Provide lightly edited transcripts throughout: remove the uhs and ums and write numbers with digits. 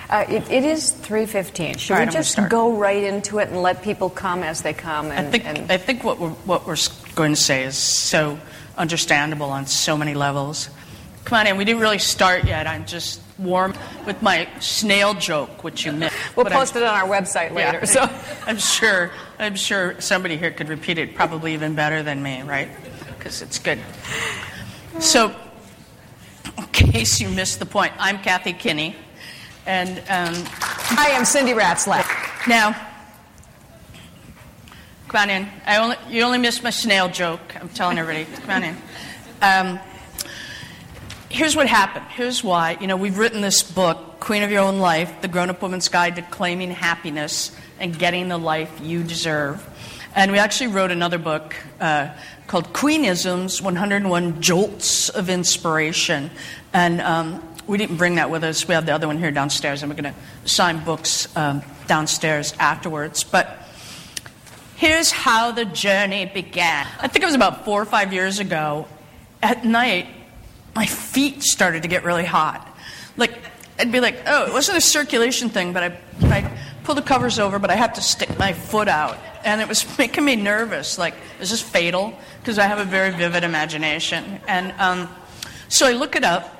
It is 3:15. Should we just go right into it and let people come as they come? I think what we're going to say is so understandable on so many levels. Come on in. We didn't really start yet. I'm just warm with my snail joke, which you missed. We'll post it on our website later. Yeah, so I'm sure somebody here could repeat it probably even better than me, right? Because it's good. So, in case you missed the point, I'm Kathy Kinney, and I am Cindy Ratzlaff. Now, come on in. You only missed my snail joke. I'm telling everybody. Come on in. Here's what happened. Here's why. We've written this book, Queen of Your Own Life, The Grown-Up Woman's Guide to Claiming Happiness and Getting the Life You Deserve. And we actually wrote another book called Queenisms, 101 Jolts of Inspiration. And we didn't bring that with us. We have the other one here downstairs, and we're going to sign books downstairs afterwards. But here's how the journey began. I think it was about 4 or 5 years ago. At night, my feet started to get really hot. I'd be like, oh, it wasn't a circulation thing, but I pulled the covers over, but I had to stick my foot out. And it was making me nervous. Is this fatal? Because I have a very vivid imagination. And so I look it up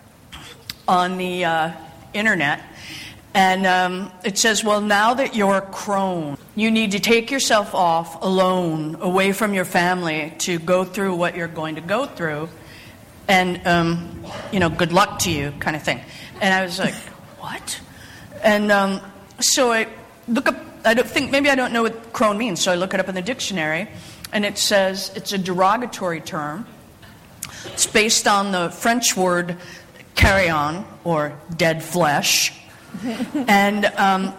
on the internet, and it says, well, now that you're a crone, you need to take yourself off alone, away from your family, to go through what you're going to go through. And, good luck to you, kind of thing. And I was like, what? And so I look up, I don't know what crone means, so I look it up in the dictionary, and it says it's a derogatory term. It's based on the French word carrion, or dead flesh. And I'm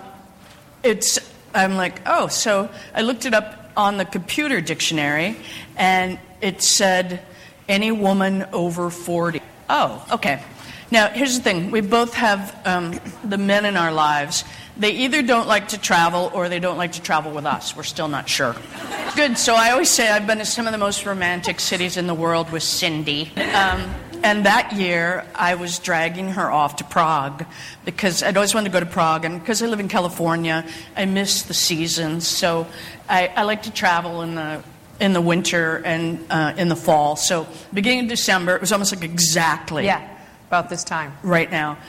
like, oh, so I looked it up on the computer dictionary, and it said any woman over 40. Oh, okay. Now, here's the thing. We both have the men in our lives. They either don't like to travel or they don't like to travel with us. We're still not sure. Good. So I always say I've been to some of the most romantic cities in the world with Cindy. And that year, I was dragging her off to Prague because I'd always wanted to go to Prague. And because I live in California, I miss the seasons. So I like to travel in the winter and in the fall. So beginning of December, it was almost like exactly. Yeah, about this time. Right now.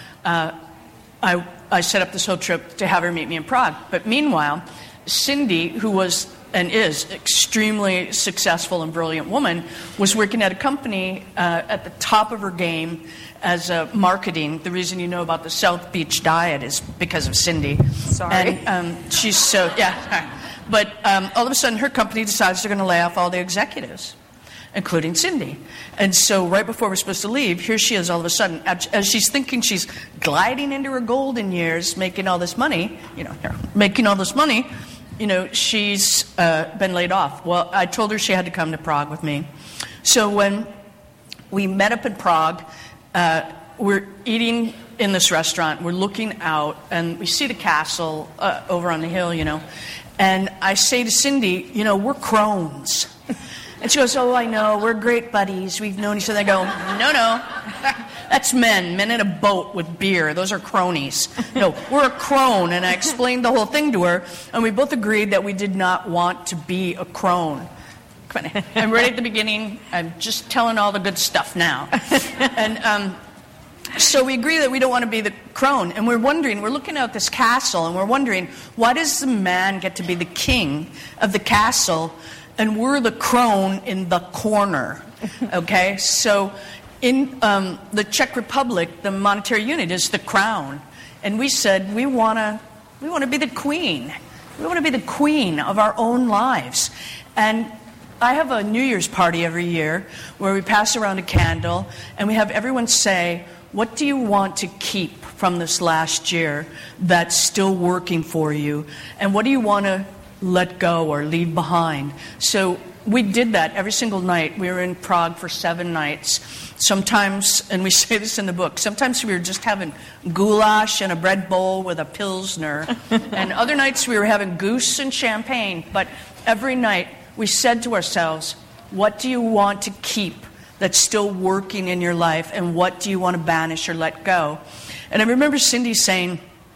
I set up this whole trip to have her meet me in Prague. But meanwhile, Cindy, who was and is extremely successful and brilliant woman, was working at a company at the top of her game as marketing. The reason you know about the South Beach diet is because of Cindy. Sorry. And she's so, yeah. But all of a sudden, her company decides they're going to lay off all the executives, including Cindy. And so right before we're supposed to leave, here she is all of a sudden, as she's thinking she's gliding into her golden years, making all this money, she's been laid off. Well, I told her she had to come to Prague with me. So when we met up in Prague, we're eating in this restaurant, we're looking out, and we see the castle over on the hill, And I say to Cindy, we're crones. And she goes, oh, I know, we're great buddies. We've known each other. I go, no, that's men in a boat with beer. Those are cronies. No, we're a crone. And I explained the whole thing to her, and we both agreed that we did not want to be a crone. I'm right at the beginning. I'm just telling all the good stuff now. And so we agree that we don't want to be the crone. And we're looking at this castle, and we're wondering, why does the man get to be the king of the castle, and we're the crone in the corner? Okay? So in the Czech Republic, the monetary unit is the crown. And we said, we want to be the queen. We want to be the queen of our own lives. And I have a New Year's party every year where we pass around a candle, and we have everyone say, what do you want to keep from this last year that's still working for you? And what do you want to let go or leave behind? So we did that every single night. We were in Prague for 7 nights. Sometimes, and we say this in the book, sometimes we were just having goulash and a bread bowl with a Pilsner. And other nights we were having goose and champagne. But every night we said to ourselves, what do you want to keep that's still working in your life, and what do you want to banish or let go? And I remember Cindy saying,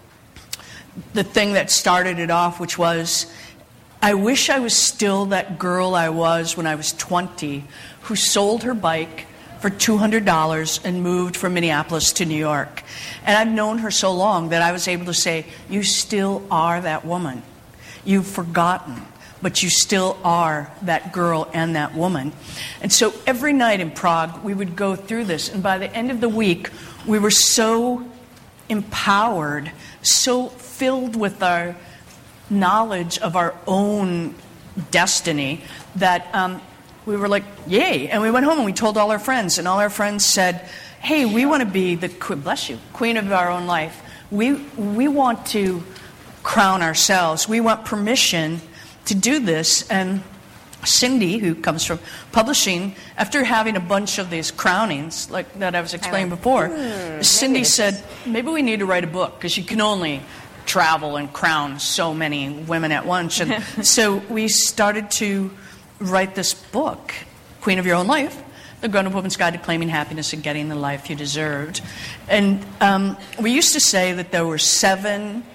the thing that started it off, which was, I wish I was still that girl I was when I was 20, who sold her bike for $200 and moved from Minneapolis to New York. And I've known her so long that I was able to say, you still are that woman. You've forgotten, but you still are that girl and that woman. And so every night in Prague, we would go through this. And by the end of the week, we were so empowered, so filled with our knowledge of our own destiny that we were like, yay. And we went home and we told all our friends. And all our friends said, hey, we want to be the, bless you, queen of our own life. We want to crown ourselves. We want permission to do this. And Cindy, who comes from publishing, after having a bunch of these crownings, like that I was explaining before, Cindy said, maybe we need to write a book, because you can only travel and crown so many women at once. And so we started to write this book, Queen of Your Own Life, The Grown-Up Woman's Guide to Claiming Happiness and Getting the Life You Deserved. And we used to say that there were 7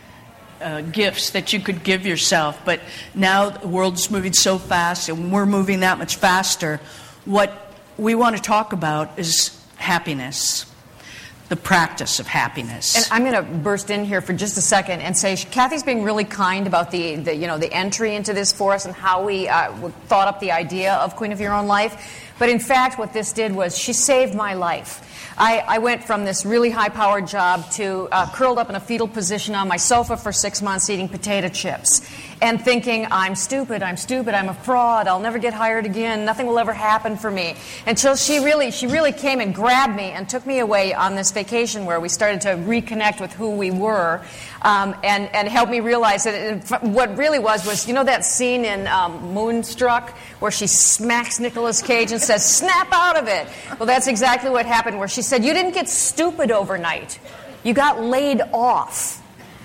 gifts that you could give yourself, but now the world's moving so fast and we're moving that much faster. What we want to talk about is happiness, the practice of happiness. And I'm going to burst in here for just a second and say Kathy's being really kind about the entry into this for us and how we thought up the idea of Queen of Your Own Life. But in fact, what this did was she saved my life. I went from this really high-powered job to curled up in a fetal position on my sofa for 6 months eating potato chips and thinking, I'm stupid, I'm a fraud, I'll never get hired again, nothing will ever happen for me. Until she really came and grabbed me and took me away on this vacation where we started to reconnect with who we were and helped me realize that what really was, you know that scene in Moonstruck where she smacks Nicolas Cage and says, snap out of it. Well, that's exactly what happened, where she said, you didn't get stupid overnight. You got laid off.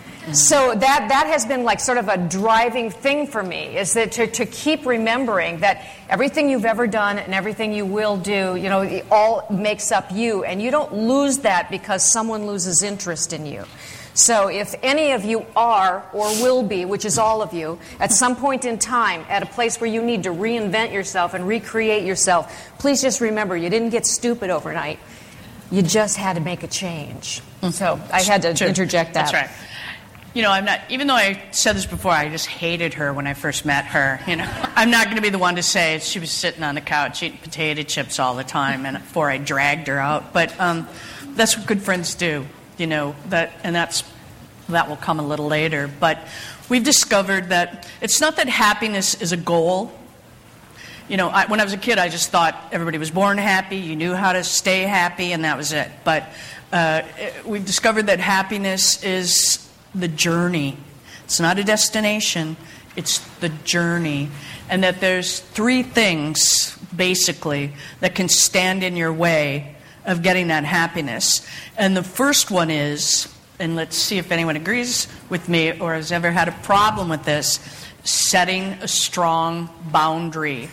So that has been like sort of a driving thing for me, is that to keep remembering that everything you've ever done and everything you will do, it all makes up you. And you don't lose that because someone loses interest in you. So if any of you are or will be, which is all of you, at some point in time at a place where you need to reinvent yourself and recreate yourself, please just remember you didn't get stupid overnight. You just had to make a change. So I had to interject that. That's right. I'm not, even though I said this before, I just hated her when I first met her, I'm not going to be the one to say she was sitting on the couch eating potato chips all the time and before I dragged her out. But that's what good friends do, that will come a little later. But we've discovered that it's not that happiness is a goal. When I was a kid, I just thought everybody was born happy, you knew how to stay happy, and that was it. But we've discovered that happiness is the journey. It's not a destination, it's the journey. And that there's 3 things, basically, that can stand in your way of getting that happiness. And the first one is, and let's see if anyone agrees with me or has ever had a problem with this, setting a strong boundary.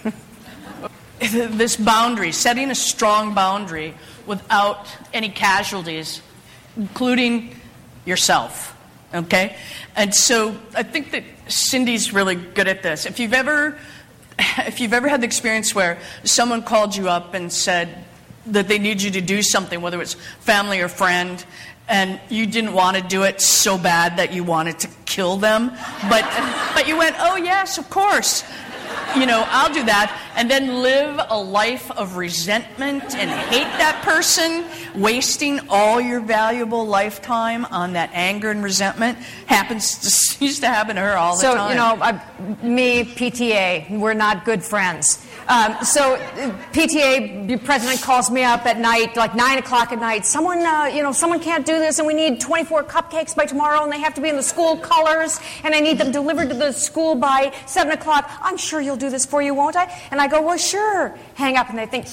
This boundary, setting a strong boundary without any casualties, including yourself. Okay? And so I think that Cindy's really good at this. If you've ever had the experience where someone called you up and said that they need you to do something, whether it's family or friend, and you didn't want to do it so bad that you wanted to kill them, but you went, oh yes, of course, I'll do that, and then live a life of resentment and hate that person, wasting all your valuable lifetime on that anger and resentment. Used to happen to her all the time. So, me, PTA, we're not good friends. So PTA president calls me up at night, like 9 o'clock at night. Someone can't do this, and we need 24 cupcakes by tomorrow, and they have to be in the school colors, and I need them delivered to the school by 7 o'clock. I'm sure you'll do this for you, won't I? And I go, well, sure. Hang up, and they think,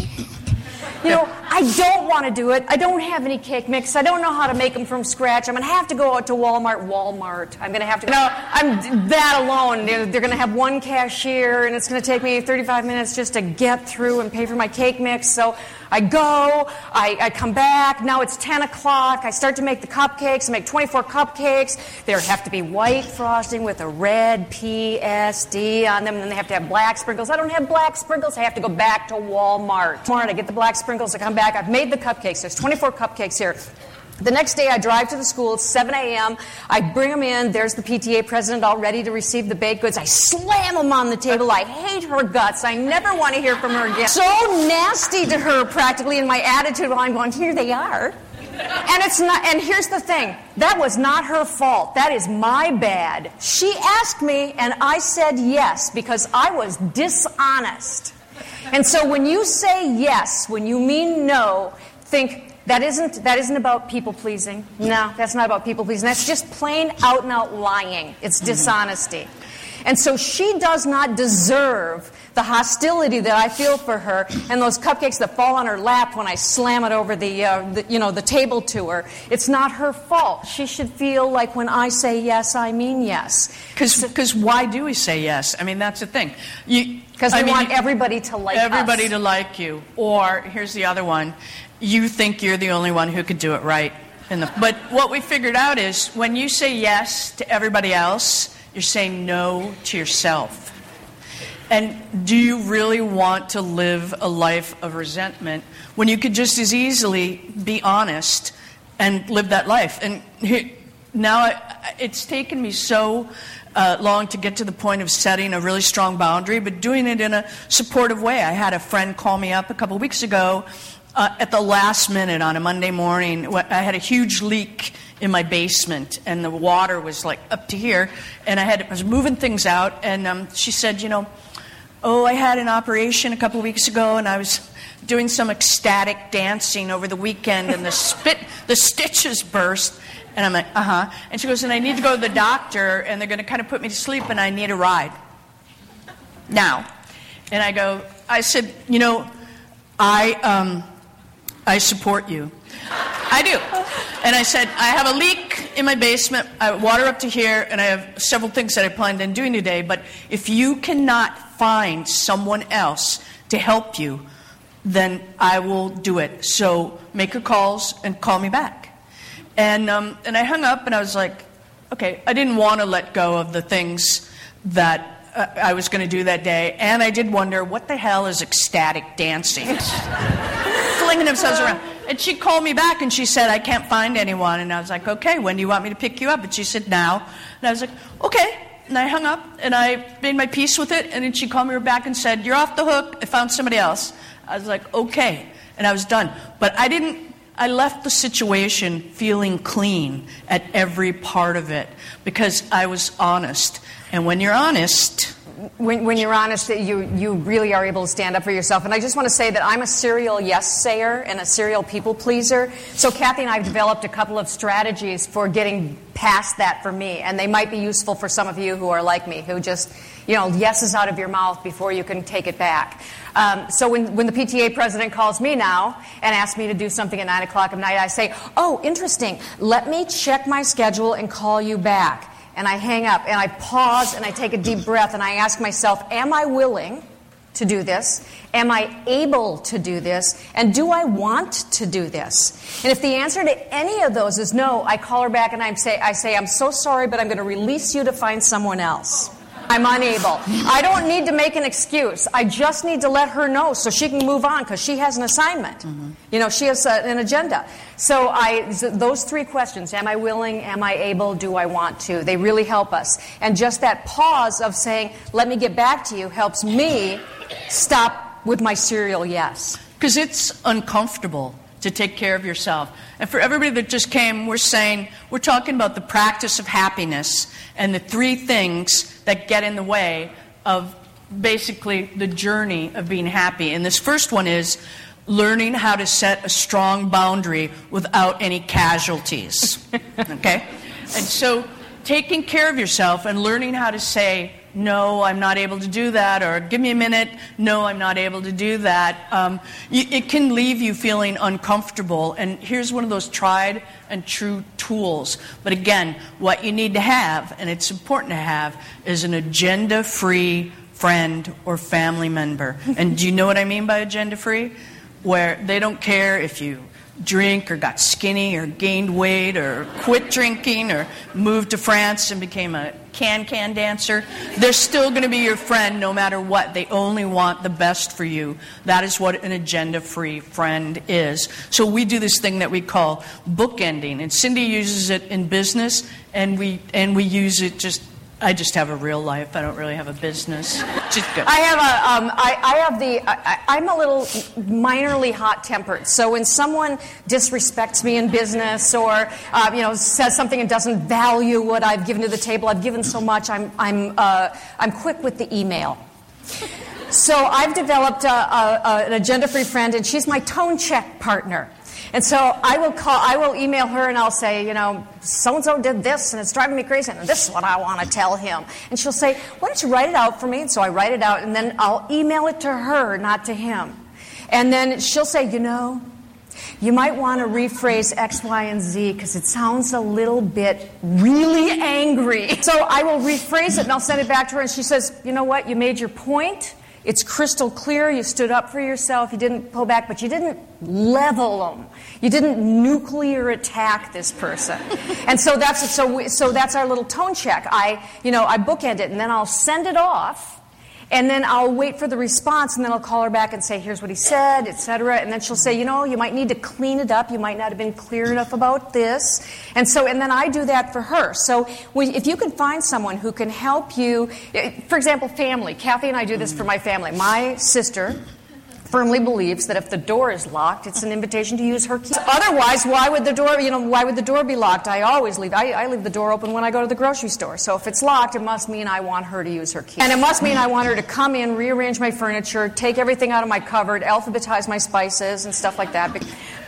I don't want to do it. I don't have any cake mix. I don't know how to make them from scratch. I'm going to have to go out to Walmart. I'm going to have to I'm that alone. They're going to have one cashier, and it's going to take me 35 minutes just to get through and pay for my cake mix. So I go, I come back, now it's 10 o'clock, I start to make the cupcakes, I make 24 cupcakes. There have to be white frosting with a red PSD on them, and then they have to have black sprinkles. I don't have black sprinkles, I have to go back to Walmart. I get the black sprinkles, I come back, I've made the cupcakes, there's 24 cupcakes here. The next day I drive to the school, it's 7 a.m., I bring them in, there's the PTA president all ready to receive the baked goods. I slam them on the table, I hate her guts, I never want to hear from her again. So nasty to her practically in my attitude while I'm going, here they are. And it's not, and here's the thing, that was not her fault, that is my bad. She asked me and I said yes because I was dishonest. And so when you say yes, when you mean no, think, that isn't about people-pleasing. No, that's not about people-pleasing. That's just plain out-and-out lying. It's dishonesty. And so she does not deserve the hostility that I feel for her and those cupcakes that fall on her lap when I slam it over the table to her. It's not her fault. She should feel like when I say yes, I mean yes. Because why do we say yes? I mean, that's the thing. Because we want everybody to like us. Everybody to like you. Or, here's the other one, you think you're the only one who could do it right. But what we figured out is when you say yes to everybody else, you're saying no to yourself. And do you really want to live a life of resentment when you could just as easily be honest and live that life? And now it's taken me so long to get to the point of setting a really strong boundary, but doing it in a supportive way. I had a friend call me up a couple weeks ago at the last minute on a Monday morning. I had a huge leak in my basement, and the water was like up to here, and I was moving things out, and she said, I had an operation a couple of weeks ago, and I was doing some ecstatic dancing over the weekend, and the stitches burst. And I'm like, uh-huh. And she goes, and I need to go to the doctor, and they're going to kind of put me to sleep, and I need a ride now. And I said, I support you. I do. And I said, I have a leak in my basement, water up to here, and I have several things that I planned on doing today, but if you cannot find someone else to help you, then I will do it. So make your calls and call me back. And I hung up, and I was like, okay, I didn't want to let go of the things that I was going to do that day, and I did wonder, what the hell is ecstatic dancing? Flinging themselves around. And she called me back, and she said, I can't find anyone. And I was like, okay, when do you want me to pick you up? And she said, now. And I was like, okay. And I hung up, and I made my peace with it, and then she called me back and said, you're off the hook, I found somebody else. I was like, okay. And I was done. But I left the situation feeling clean at every part of it because I was honest. And when you're honest... When you're honest, you really are able to stand up for yourself. And I just want to say that I'm a serial yes-sayer and a serial people-pleaser. So Kathy and I have developed a couple of strategies for getting past that for me. And they might be useful for some of you who are like me, who just, yes is out of your mouth before you can take it back. So when the PTA president calls me now and asks me to do something at 9 o'clock at night, I say, oh, interesting. Let me check my schedule and call you back. And I hang up, and I pause, and I take a deep breath, and I ask myself, am I willing to do this? Am I able to do this? And do I want to do this? And if the answer to any of those is no, I call her back, and I say, I'm so sorry, but I'm going to release you to find someone else. I'm unable. I don't need to make an excuse. I just need to let her know so she can move on because she has an assignment. Mm-hmm. She has an agenda. So those three questions, am I willing, am I able, do I want to, they really help us. And just that pause of saying, let me get back to you, helps me stop with my serial yes. Because it's uncomfortable to take care of yourself. And for everybody that just came, we're talking about the practice of happiness and the three things that get in the way of basically the journey of being happy. And this first one is learning how to set a strong boundary without any casualties. Okay? And so taking care of yourself and learning how to say, no, I'm not able to do that, or give me a minute, no, I'm not able to do that. It can leave you feeling uncomfortable, and here's one of those tried and true tools. But again, what you need to have, and it's important to have, is an agenda-free friend or family member. And do you know what I mean by agenda-free? where they don't care if you drink or got skinny or gained weight or quit drinking or moved to France and became a can-can dancer. They're still going to be your friend no matter what. They only want the best for you. That is what an agenda-free friend is. So we do this thing that we call bookending, and Cindy uses it in business, and we use it just. I just have a real life. I don't really have a business. Just good. I'm a little minorly hot-tempered. So when someone disrespects me in business or says something and doesn't value what I've given to the table, I've given so much. I'm quick with the email. So I've developed an agenda-free friend, and she's my tone check partner. And so I will email her and I'll say, so-and-so did this and it's driving me crazy and this is what I want to tell him. And she'll say, why don't you write it out for me? And so I write it out and then I'll email it to her, not to him. And then she'll say, you might want to rephrase X, Y, and Z because it sounds a little bit really angry. So I will rephrase it and I'll send it back to her and she says, you know what, you made your point. It's crystal clear. You stood up for yourself. You didn't pull back, but you didn't level them. You didn't nuclear attack this person. And so that's our little tone check. I bookend it, and then I'll send it off, and then I'll wait for the response, and then I'll call her back and say, here's what he said, etc. And then she'll say, you might need to clean it up. You might not have been clear enough about this. And then I do that for her. So if you can find someone who can help you, for example, family. Kathy and I do this for my family. My sister firmly believes that if the door is locked, it's an invitation to use her key. Otherwise, why would the door be locked? I leave the door open when I go to the grocery store. So if it's locked, it must mean I want her to use her key. And it must mean I want her to come in, rearrange my furniture, take everything out of my cupboard, alphabetize my spices and stuff like that.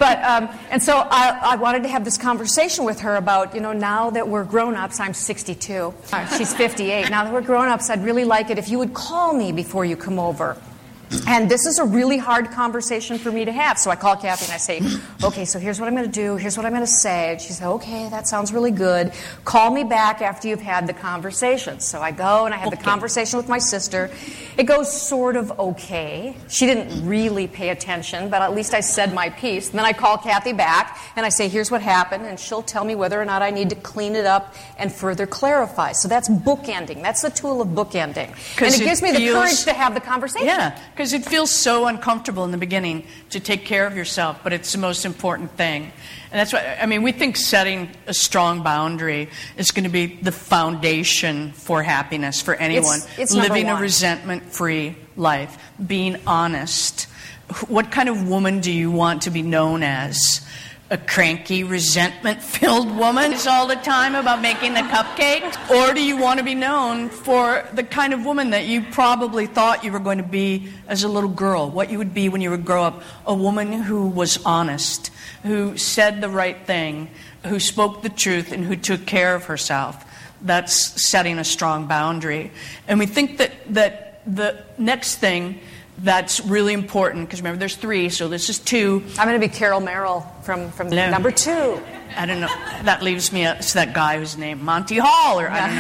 And so I wanted to have this conversation with her about, now that we're grown-ups, I'm 62. She's 58. Now that we're grown-ups, I'd really like it if you would call me before you come over. And this is a really hard conversation for me to have. So I call Kathy and I say, okay, so here's what I'm going to do. Here's what I'm going to say. And she said, okay, that sounds really good. Call me back after you've had the conversation. So I go and I have the conversation with my sister. It goes sort of okay. She didn't really pay attention, but at least I said my piece. And then I call Kathy back and I say, here's what happened. And she'll tell me whether or not I need to clean it up and further clarify. So that's bookending. That's the tool of bookending. And it gives me the courage to have the conversation. Yeah. Because it feels so uncomfortable in the beginning to take care of yourself, but it's the most important thing. And that's why, we think setting a strong boundary is going to be the foundation for happiness for anyone. It's living a resentment-free life, being honest. What kind of woman do you want to be known as? A cranky, resentment-filled woman is all the time about making the cupcake? Or do you want to be known for the kind of woman that you probably thought you were going to be as a little girl? What you would be when you would grow up? A woman who was honest, who said the right thing, who spoke the truth, and who took care of herself. That's setting a strong boundary. And we think that the next thing that's really important, because remember, there's 3, so this is 2. I'm going to be Carol Merrill from number 2. I don't know. That leaves me to that guy who's named Monty Hall, or I don't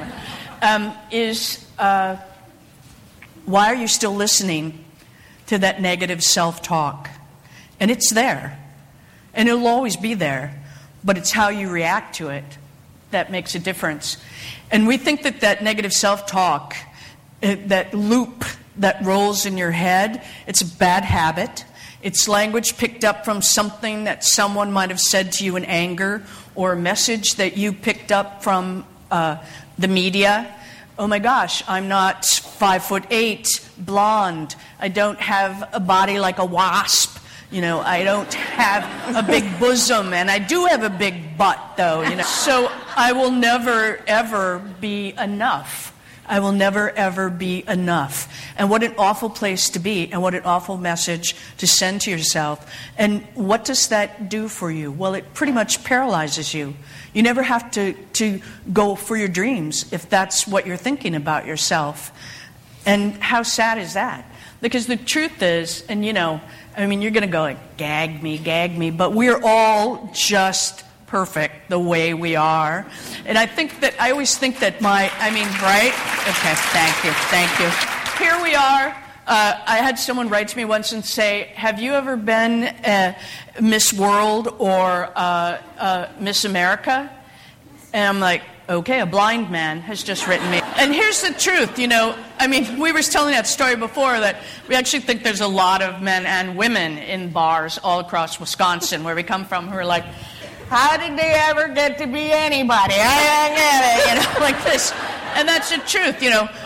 know his name. Why are you still listening to that negative self-talk? And it's there. And it'll always be there. But it's how you react to it that makes a difference. And we think that negative self-talk, that loop that rolls in your head, it's a bad habit. It's language picked up from something that someone might have said to you in anger, or a message that you picked up from the media. Oh my gosh, I'm not 5'8", blonde. I don't have a body like a wasp. I don't have a big bosom, and I do have a big butt, though. So I will never, ever be enough. I will never, ever be enough. And what an awful place to be, and what an awful message to send to yourself. And what does that do for you? Well, it pretty much paralyzes you. You never have to go for your dreams if that's what you're thinking about yourself. And how sad is that? Because the truth is, and you're going to go like, gag me, but we're all just perfect the way we are. And I always think that right? Okay, thank you. Here we are, I had someone write to me once and say, have you ever been Miss World or Miss America? And I'm like, okay, a blind man has just written me. And here's the truth, we were telling that story before that we actually think there's a lot of men and women in bars all across Wisconsin, where we come from, who are like, how did they ever get to be anybody? I don't get it, like this. And that's the truth,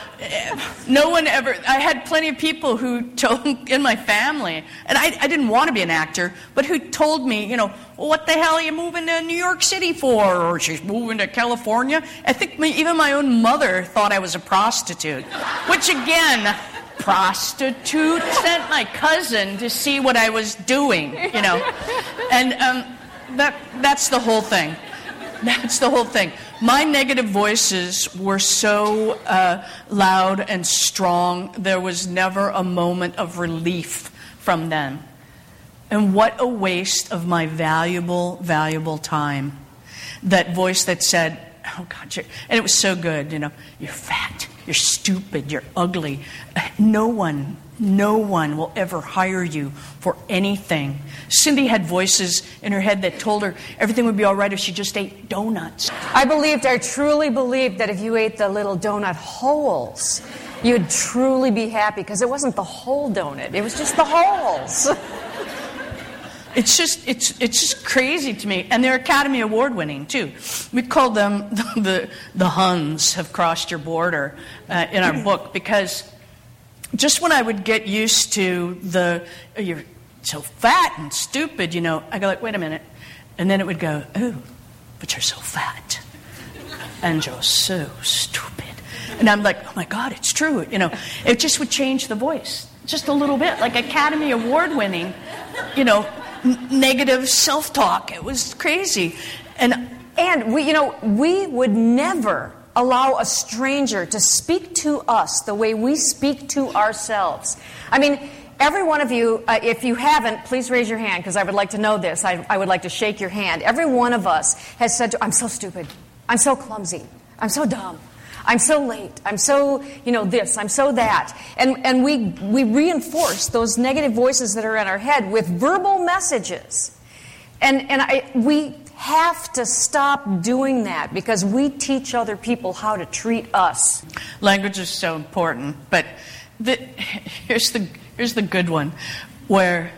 No one ever. I had plenty of people who told in my family, and I didn't want to be an actor, but who told me, well, what the hell are you moving to New York City for? Or she's moving to California. I think even my own mother thought I was a prostitute, which again, prostitute sent my cousin to see what I was doing, and that's the whole thing. That's the whole thing. My negative voices were so loud and strong, there was never a moment of relief from them. And what a waste of my valuable, valuable time. That voice that said, oh God, and it was so good, you're fat, you're stupid, you're ugly. No one will ever hire you for anything. Cindy had voices in her head that told her everything would be all right if she just ate donuts. I truly believed that if you ate the little donut holes, you'd truly be happy, because it wasn't the whole donut, it was just the holes. It's just crazy to me. And they're Academy Award winning, too. We call them the Huns have crossed your border in our book, because just when I would get used to you're so fat and stupid, I go like, wait a minute. And then it would go, oh, but you're so fat. And you're so stupid. And I'm like, oh my God, it's true. It just would change the voice just a little bit, like Academy Award winning, negative self-talk. It was crazy. And we would never allow a stranger to speak to us the way we speak to ourselves. Every one of you, if you haven't, please raise your hand, because I would like to know this. I would like to shake your hand. Every one of us has said, I'm so stupid. I'm so clumsy. I'm so dumb. I'm so late. I'm so, this. I'm so that. And we reinforce those negative voices that are in our head with verbal messages. We have to stop doing that, because we teach other people how to treat us. Language is so important, but here's the good one, where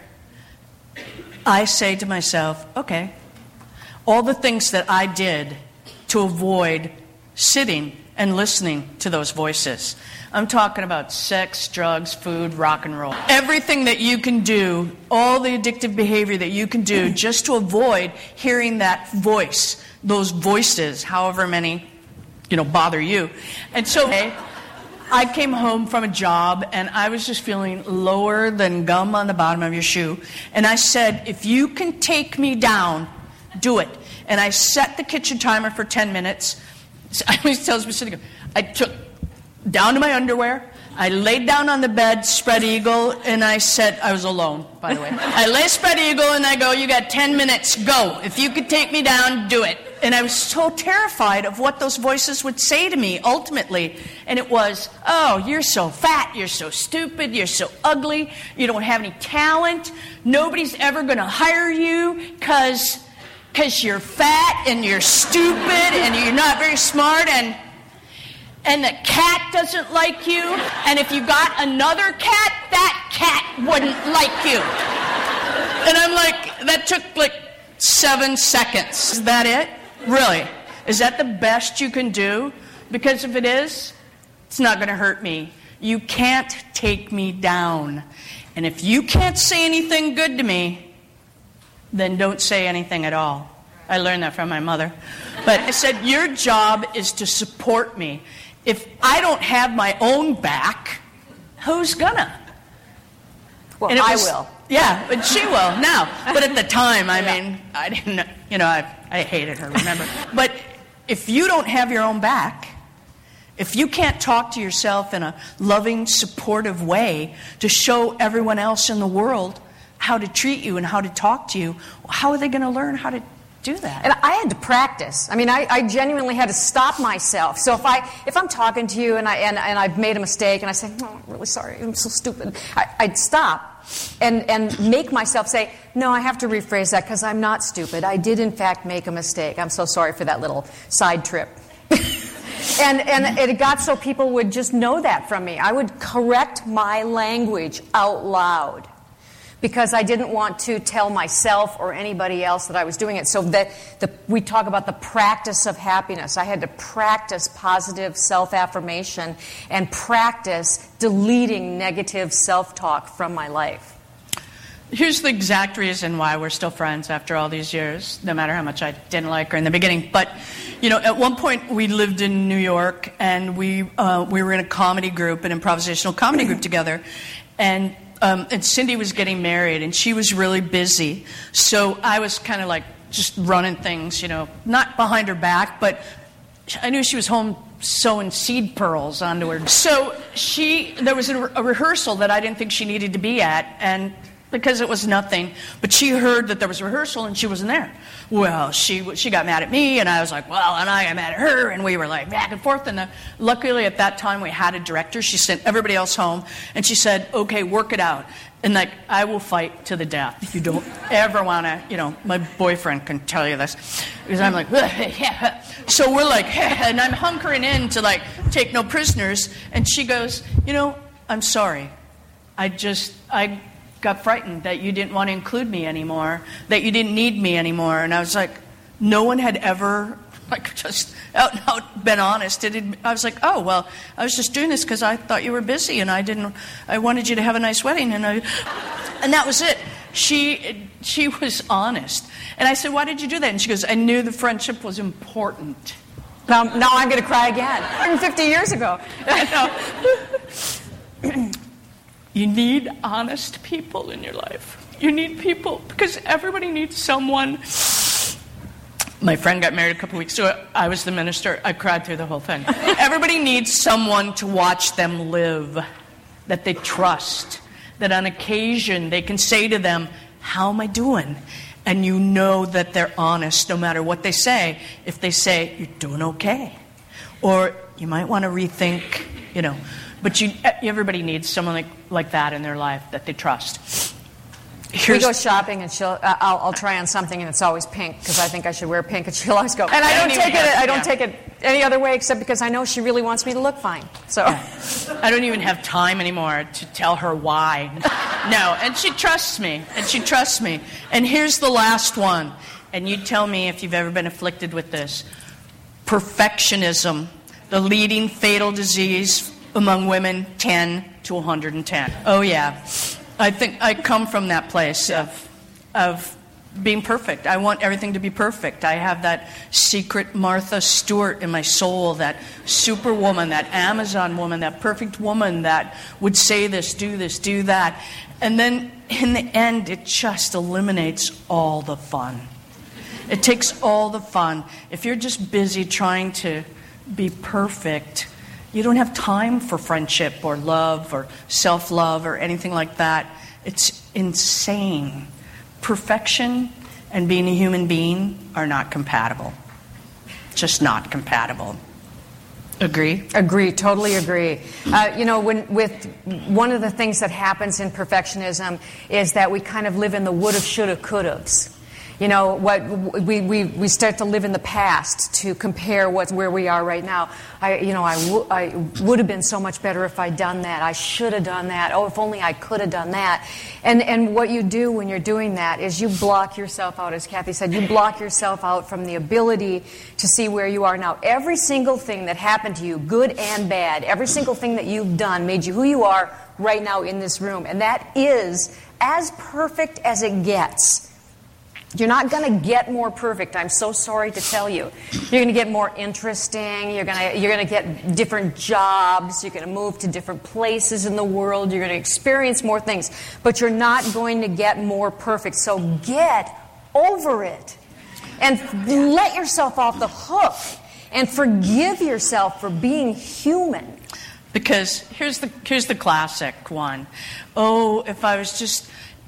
I say to myself, okay, all the things that I did to avoid sitting and listening to those voices. I'm talking about sex, drugs, food, rock and roll. Everything that you can do, all the addictive behavior that you can do just to avoid hearing that voice, those voices, however many, bother you. And so I came home from a job and I was just feeling lower than gum on the bottom of your shoe. And I said, if you can take me down, do it. And I set the kitchen timer for 10 minutes. I always tell Cindy, I took down to my underwear, I laid down on the bed, spread eagle, and I said, I was alone, by the way. I lay spread eagle and I go, you got 10 minutes, go. If you could take me down, do it. And I was so terrified of what those voices would say to me ultimately. And it was, oh, you're so fat, you're so stupid, you're so ugly, you don't have any talent, nobody's ever going to hire you because you're fat and you're stupid and you're not very smart and the cat doesn't like you, and if you got another cat, that cat wouldn't like you. And I'm like, that took like 7 seconds. Is that it? Really? Is that the best you can do? Because if it is, it's not going to hurt me. You can't take me down. And if you can't say anything good to me, then don't say anything at all. I learned that from my mother. But I said, your job is to support me. If I don't have my own back, who's gonna? Well, I will. Yeah, but she will now. But at the time, I mean, I didn't, I hated her, remember? But if you don't have your own back, if you can't talk to yourself in a loving, supportive way to show everyone else in the world how to treat you and how to talk to you, how are they going to learn how to do that. And I had to practice. I mean, I genuinely had to stop myself. So if I'm talking to you and I've made a mistake and I say, "Oh, I'm really sorry, I'm so stupid," I'd stop and make myself say, "No, I have to rephrase that because I'm not stupid. I did in fact make a mistake. I'm so sorry for that little side trip." And it got so people would just know that from me. I would correct my language out loud, because I didn't want to tell myself or anybody else that I was doing it. So we talk about the practice of happiness. I had to practice positive self-affirmation and practice deleting negative self-talk from my life. Here's the exact reason why we're still friends after all these years, no matter how much I didn't like her in the beginning. But, at one point we lived in New York, and we were in a comedy group, an improvisational comedy group together. And Cindy was getting married, and she was really busy. So I was kind of like just running things, not behind her back, but I knew she was home sewing seed pearls onto her. So there was a rehearsal that I didn't think she needed to be at, and because it was nothing, but she heard that there was a rehearsal and she wasn't there. Well, she got mad at me, and I was like, well, and I got mad at her, and we were like back and forth. And luckily at that time we had a director. She sent everybody else home, and she said, "Okay, work it out." And like, I will fight to the death. You don't ever want to, my boyfriend can tell you this, because I'm like, so we're like, and I'm hunkering in to like take no prisoners, and she goes, "I'm sorry. I got frightened that you didn't want to include me anymore, that you didn't need me anymore." And I was like, no one had ever just out been honest. I was like, oh, well, I was just doing this because I thought you were busy, and I wanted you to have a nice wedding, and that was it. She was honest. And I said, why did you do that? And she goes, I knew the friendship was important. Now I'm going to cry again. 150 years ago. You need honest people in your life. You need people, because everybody needs someone. My friend got married a couple weeks ago. I was the minister. I cried through the whole thing. Everybody needs someone to watch them live, that they trust, that on occasion they can say to them, "How am I doing?" And you know that they're honest no matter what they say. If they say, "You're doing okay," or you might want to rethink, But everybody needs someone like that in their life that they trust. We go shopping, and I'll try on something, and it's always pink because I think I should wear pink, and she'll always go. And I don't take it any other way except because I know she really wants me to look fine. So I don't even have time anymore to tell her why. No, and she trusts me, And here's the last one, and you tell me if you've ever been afflicted with this: perfectionism, the leading fatal disease among women 10 to 110. Oh, yeah. I think I come from that place of being perfect. I want everything to be perfect. I have that secret Martha Stewart in my soul, that superwoman, that Amazon woman, that perfect woman that would say this, do that. And then in the end, it just eliminates all the fun. It takes all the fun. If you're just busy trying to be perfect, you don't have time for friendship or love or self-love or anything like that. It's insane. Perfection and being a human being are not compatible. Just not compatible. Agree? Agree, totally agree. One of the things that happens in perfectionism is that we kind of live in the woulda, shoulda, couldas. We start to live in the past to compare where we are right now. I would have been so much better if I'd done that. I should have done that. Oh, if only I could have done that. And what you do when you're doing that is you block yourself out, as Kathy said. You block yourself out from the ability to see where you are now. Every single thing that happened to you, good and bad, every single thing that you've done made you who you are right now in this room. And that is as perfect as it gets. You're not going to get more perfect, I'm so sorry to tell you. You're going to get more interesting, you're going to get different jobs, you're going to move to different places in the world, you're going to experience more things, but you're not going to get more perfect. So get over it and let yourself off the hook and forgive yourself for being human. Because here's the classic one. Oh, if I was just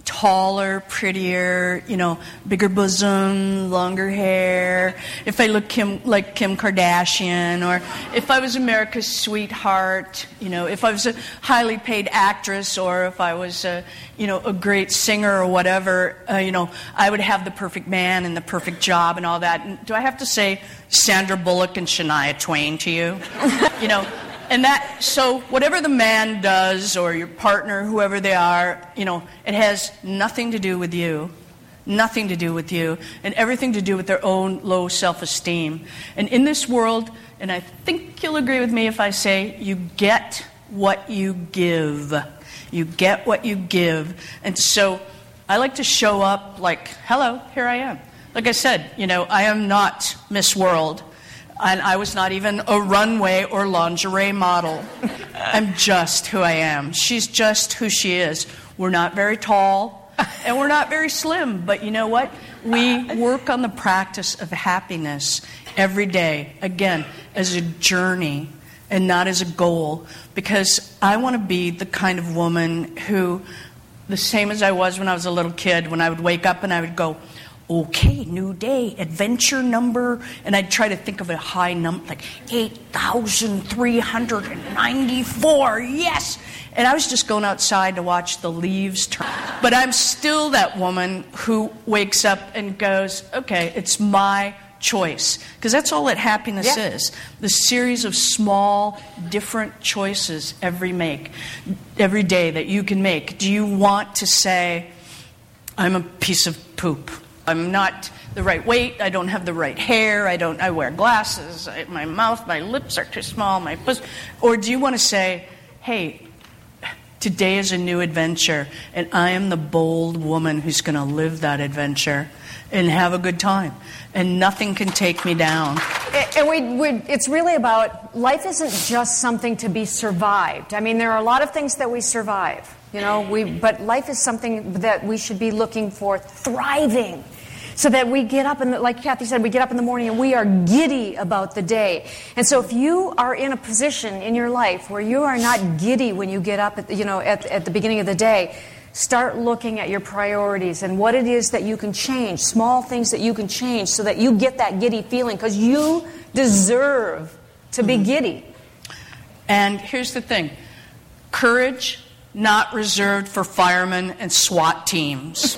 taller, prettier, bigger bosom, longer hair, if I look like Kim Kardashian, or if I was America's sweetheart, if I was a highly paid actress, or if I was a great singer or whatever, I would have the perfect man and the perfect job and all that. And do I have to say Sandra Bullock and Shania Twain to you? And so whatever the man does, or your partner, whoever they are, it has nothing to do with you. Nothing to do with you, and everything to do with their own low self-esteem. And in this world, and I think you'll agree with me if I say, you get what you give. You get what you give. And so I like to show up like, hello, here I am. Like I said, I am not Miss World. And I was not even a runway or lingerie model. I'm just who I am. She's just who she is. We're not very tall, and we're not very slim. But you know what? We work on the practice of happiness every day, again, as a journey and not as a goal. Because I want to be the kind of woman who, the same as I was when I was a little kid, when I would wake up and I would go, okay, new day, adventure number, and I'd try to think of a high number, like 8,394, yes! And I was just going outside to watch the leaves turn. But I'm still that woman who wakes up and goes, okay, it's my choice. Because that's all that happiness is. The series of small, different choices every day that you can make. Do you want to say, I'm a piece of poop? I'm not the right weight, I don't have the right hair, I wear glasses, my mouth, my lips are too small, my pussy. Or do you want to say, hey, today is a new adventure, and I am the bold woman who's going to live that adventure and have a good time, and nothing can take me down. And it's really about, life isn't just something to be survived. I mean, there are a lot of things that we survive, but life is something that we should be looking for thriving. So that we get up, and like Kathy said, we get up in the morning and we are giddy about the day. And so if you are in a position in your life where you are not giddy when you get up at the beginning of the day, start looking at your priorities and what it is that you can change, small things that you can change so that you get that giddy feeling, because you deserve to be giddy. And here's the thing. Courage not reserved for firemen and SWAT teams.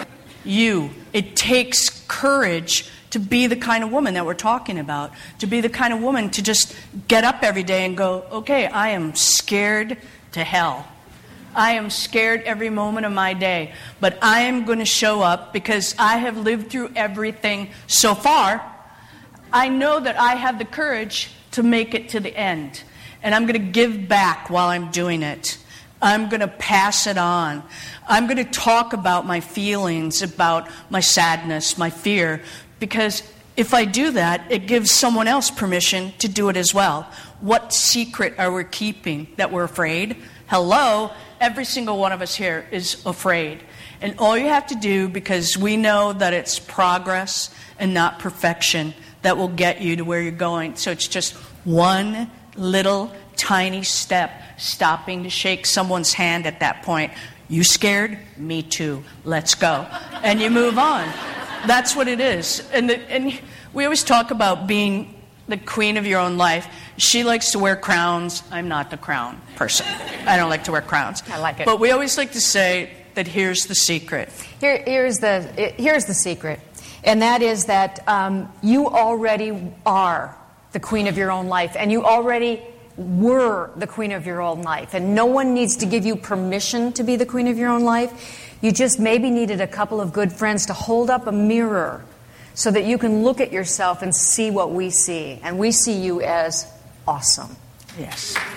It takes courage to be the kind of woman that we're talking about, to be the kind of woman to just get up every day and go, okay, I am scared to hell. I am scared every moment of my day, but I am going to show up because I have lived through everything so far. I know that I have the courage to make it to the end, and I'm going to give back while I'm doing it. I'm going to pass it on. I'm going to talk about my feelings, about my sadness, my fear, because if I do that, it gives someone else permission to do it as well. What secret are we keeping that we're afraid? Hello, every single one of us here is afraid. And all you have to do, because we know that it's progress and not perfection that will get you to where you're going. So it's just one little tiny step, stopping to shake someone's hand at that point. You scared? Me too. Let's go. And you move on. That's what it is. And we always talk about being the queen of your own life. She likes to wear crowns. I'm not the crown person. I don't like to wear crowns. I like it. But we always like to say that here's the secret. Here's the secret. And that is that you already are the queen of your own life. And you already were the queen of your own life. And no one needs to give you permission to be the queen of your own life. You just maybe needed a couple of good friends to hold up a mirror so that you can look at yourself and see what we see. And we see you as awesome. Yes.